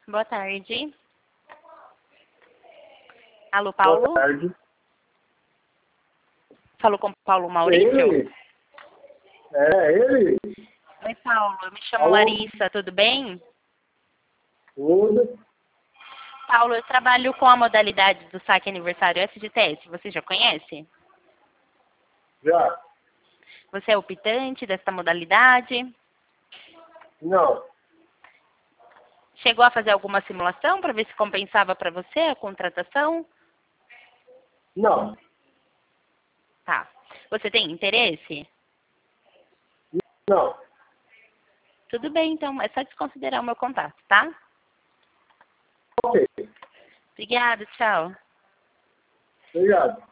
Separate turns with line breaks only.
Boa tarde. Alô, Paulo?
Boa tarde.
Falou com o Paulo Maurício?
Ele? É, ele?
Oi, Paulo. Eu me chamo
Alô?
Larissa, tudo bem?
Tudo?
Paulo, eu trabalho com a modalidade do saque aniversário FGTS. Você já conhece?
Já?
Você é optante dessa modalidade?
Não.
Chegou a fazer alguma simulação para ver se compensava para você a contratação?
Não.
Tá. Você tem interesse?
Não.
Tudo bem, então. É só desconsiderar o meu contato, tá?
Ok.
Obrigada, tchau.
Obrigado.